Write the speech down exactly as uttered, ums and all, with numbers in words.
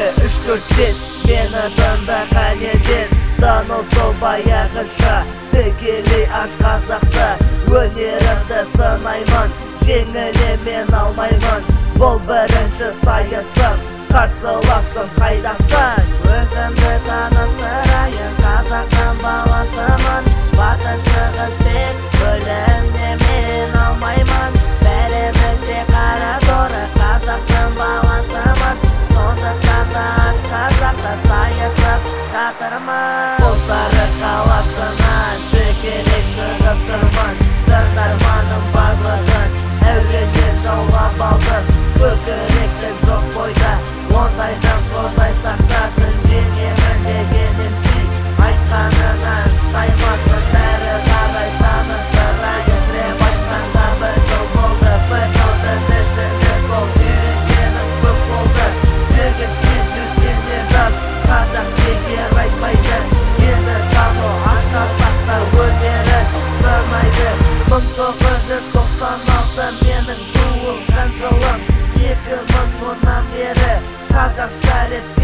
екі үш төрт бес мені тыңда қане тез таныл сол баяғыша тікелей аш қазақты өнерімді сынаймын жеңіле мен алмаймын бұл бірінші сайысым қарсыласым қайдасың өзімді таныстырайын қазақтың баласымын батыс шығыс тек бөлінде мен алмаймын бәріміз де қара торы қазақтың баласымыз сондықтан да аш қазақта сайысып жатырмыз сол сары қаласынан тікелей шығып тұрмын тыңдарманым барлығын әуреден жаулап алдым көкіректі жоқ бойда ондайдан қордай сақтасын жеңемін деген емсей айтқанынан таймасын бәрі қарай таныстырайын рэп айтқанда бір жыл болды бір жылдың ішінде сол үйренгенім көп болды жігітке жүзгенде жас қазақ бекер айтпайды енді тану аш қазақта өнерін сынайды мың тоғыз жүз тоқсан алты менің туылған жылым екі мың оннан бері қазақша рэп